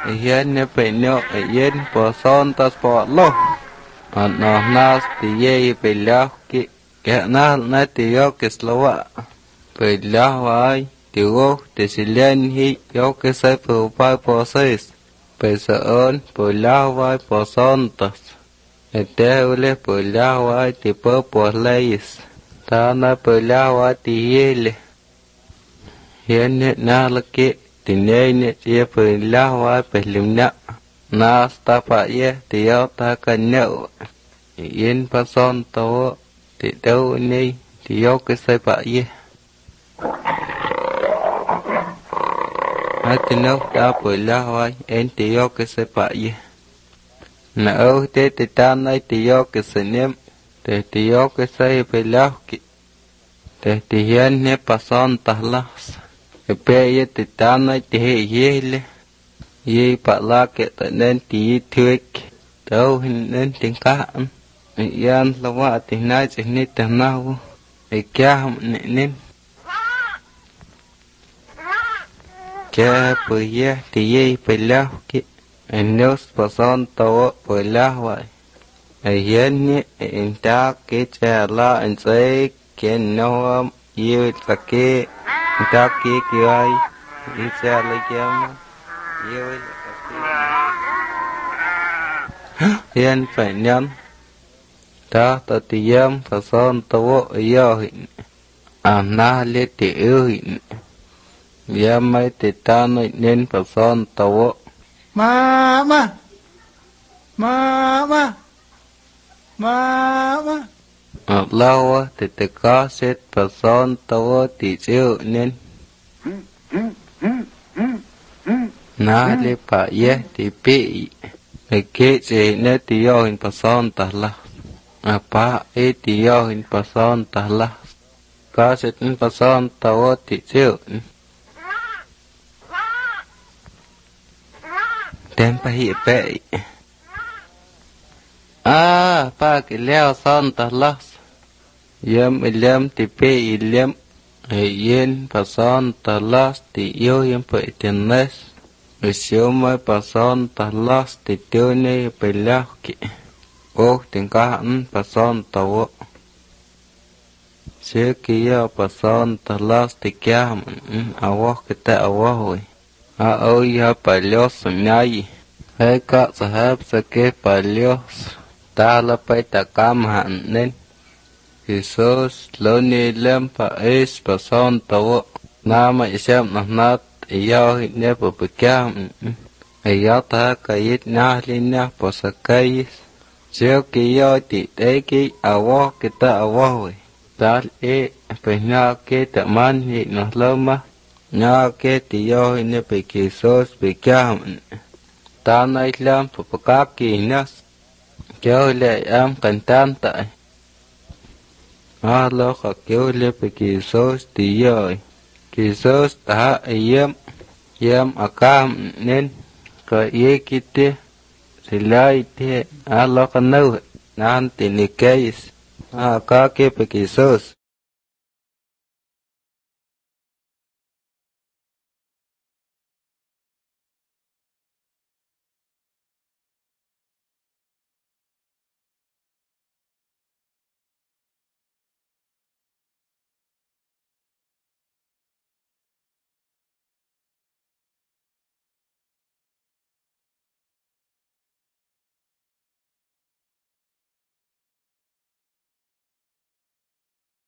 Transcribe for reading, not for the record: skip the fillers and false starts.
hiền nè phải nhớ yên bỏ son ta bỏ lô nó nas thì ye phải lao cái na thì yo cái slowa phải lao vậy thì go thì sẽ lên hi yo cái sai phụ phải bỏ sai phải sợ ơn phải lao vậy bỏ son ta để ule phải lao vậy thì bỏ lấy ta na phải lao vậy thì ye le hiền nè na là cái thì nè ye phải lao vậy phải lim nè na ta phải ye thì yo ta cần nhậu yên pa son to thì đâu ni thì yo cái sai phải ye hai thì nó đã phải lao vậy em thì yo cái sai phải ye na ơ thế thì ta này thì yo cái sai niệm thì yo cái sai phải lao thì hiền nè pa son ta la pe ye thì ta này thì ye le ye pa la cái nên thì thuê đâu nên tiếng cá yan lawa thì nay chỉ nít tầm nào kia nên kia bây giờ thì ye bây lao kia anh nhớ person tàu bây lao vậy hiện nhé anh ta cái cha la anh sẽ cái nó yêu là cái anh ta kia ai anh cha lấy kiếm yêu hiện phải nhắm ta tiyam person tawo yo na le ti ya mai ti ta nên person tawo mama lawa ti ka set person tawo ti cheu nên na le pa ye ti pi ke che ne ti yo in person ta la apa yo in person ta la ka set in person tawo ti cheu tem pa hi pe pa ke leo son ta la yem ti pe yem yen person ta la ti yo yem pe tenes siêu mai person ta la ti tiêu ne pe la ki tiếng ca person tàu sẽ kia person talas thì kia awo kita awo hồi ơi ha palios nhai hay cả sahab sake palios ta là phải ta cam hạn nên Jesus lớn lem pa es person tàu nam mà xem nát yêu nhé bờ kia yêu ta cái na lên na posakai nếu kia thì đấy cái awo kita awo rồi, ta phải nhớ cái tạm ăn thì nó lớn mà, nhớ cái thì do nó phải kỹ sốt phải cam, ta nói làm phải các kỹ nữa, kêu lại em cần tan tại, lo khó kêu lại phải kỹ sốt thì rồi, kỹ sốt ta yếm cam nên cái gì kia silai te lo kanau nan tini case ka ke pe kisos